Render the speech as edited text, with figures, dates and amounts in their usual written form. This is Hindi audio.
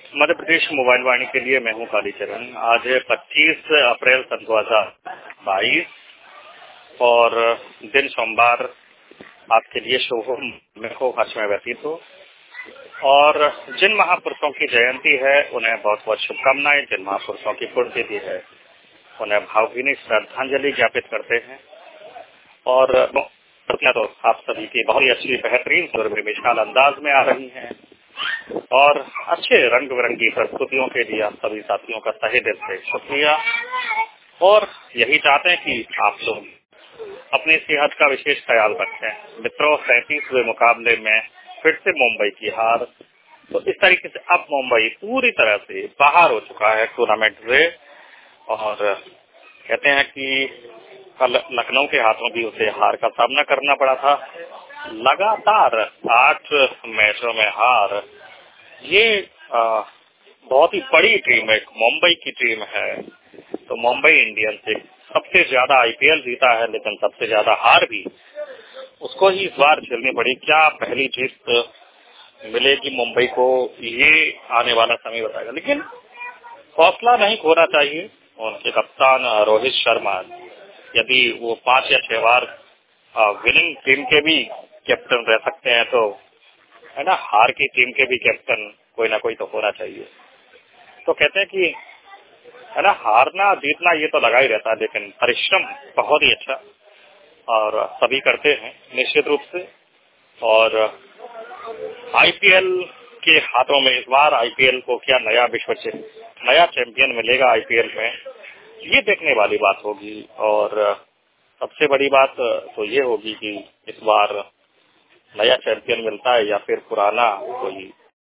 मध्य प्रदेश मोबाइल वाणी के लिए मैं हूं कालीचरण। आज है 25 अप्रैल सन 2022 और दिन सोमवार। आपके लिए शुभ में को हर्ष में व्यतीत हो और जिन महापुरुषों की जयंती है उन्हें बहुत बहुत शुभकामनाएं। जिन महापुरुषों की पुण्यतिथि है उन्हें भावभीनी श्रद्धांजलि ज्ञापित करते हैं। और तो आप सभी की बहुत ही अच्छी बेहतरीन सुर में मिसाल अंदाज में आ रही हैं और अच्छे रंग बिरंगी प्रस्तुतियों के लिए आप सभी साथियों का तहे दिल से शुक्रिया। और यही चाहते हैं कि आप लोग अपनी सेहत का विशेष ख्याल रखें। मित्रों, 37वें मुकाबले में फिर से मुंबई की हार। तो इस तरीके से अब मुंबई पूरी तरह से बाहर हो चुका है टूर्नामेंट से। और कहते हैं कि कल लखनऊ के हाथों भी उसे हार का सामना करना पड़ा था। लगातार 8 मैचों में हार। ये बहुत ही बड़ी टीम है, मुंबई की टीम है। तो मुंबई इंडियंस से सबसे ज्यादा आईपीएल जीता है, लेकिन सबसे ज्यादा हार भी उसको ही इस बार झेलनी पड़ी। क्या पहली जीत मिलेगी मुंबई को, ये आने वाला समय बताएगा। लेकिन हौसला नहीं खोना चाहिए। उनके कप्तान रोहित शर्मा, यदि वो 5 या 6 बार विनिंग टीम के भी कैप्टन रह सकते हैं, तो है ना, हार की टीम के भी कैप्टन कोई ना कोई तो होना चाहिए। तो कहते हैं कि है ना, हारना जीतना ये तो लगा ही रहता है, लेकिन परिश्रम बहुत ही अच्छा और सभी करते हैं निश्चित रूप से। और आईपीएल के हाथों में इस बार आईपीएल को क्या नया नया चैंपियन मिलेगा आईपीएल में, ये देखने वाली बात होगी। और सबसे बड़ी बात तो ये होगी कि इस बार नया चैंपियन मिलता है या फिर पुराना कोई